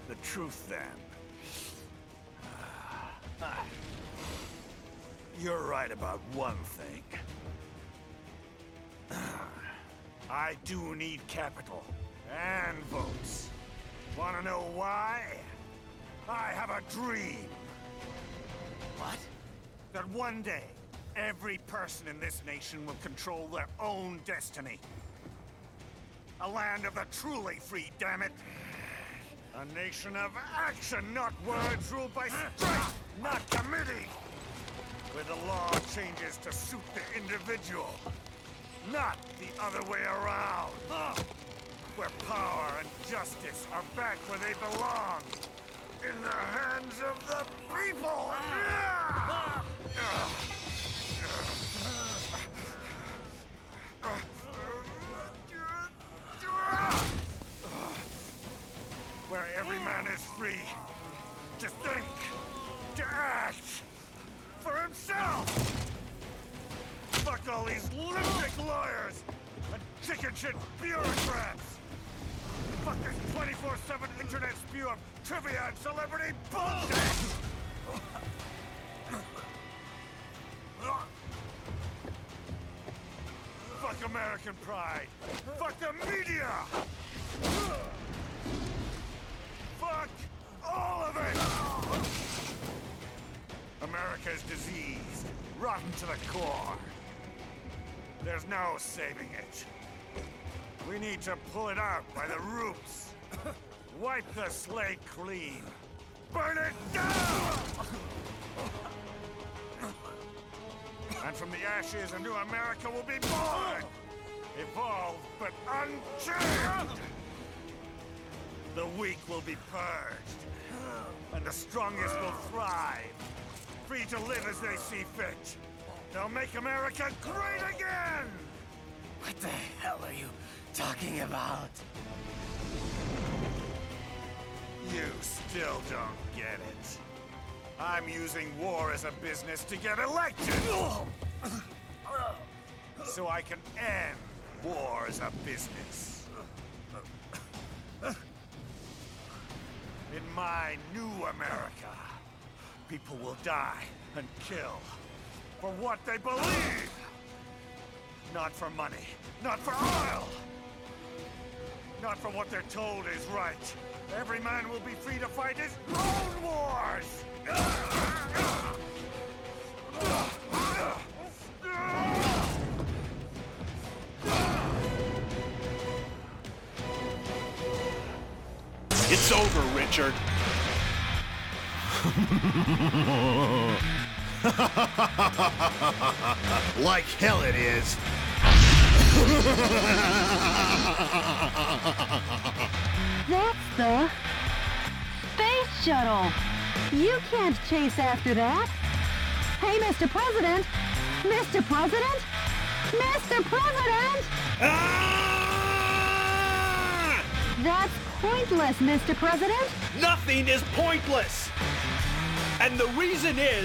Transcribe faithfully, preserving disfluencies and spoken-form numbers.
The truth, then. You're right about one thing. I do need capital and votes. Wanna know why? I have a dream. What? That one day, every person in this nation will control their own destiny. A land of the truly free, damn it. A nation of action, not words, ruled by strength, not committee. Where the law changes to suit the individual, not the other way around. Where power and justice are back where they belong. In the hands of the people! Where every man is free to think, to act for himself! Fuck all these lipstick lawyers and chicken shit bureaucrats! Fuck this twenty-four seven internet spew of trivia and celebrity bullshit! Fuck American pride! Fuck the media! Fuck all of it! America's diseased, rotten to the core. There's no saving it. We need to pull it out by the roots. Wipe the slate clean. Burn it down! And from the ashes, a new America will be born! Evolved, but unchained! The weak will be purged. And the strongest will thrive. Free to live as they see fit. They'll make America great again! What the hell are you talking about? You still don't get it. I'm using war as a business to get elected! So I can end war as a business. In my new America, people will die and kill for what they believe! Not for money, not for oil! Not for what they're told is right. Every man will be free to fight his own wars! It's over, Richard. Like hell it is. That's the space shuttle. You can't chase after that. Hey, Mister President! Mister President! Mister President! Ah! That's pointless, Mister President. Nothing is pointless. And the reason is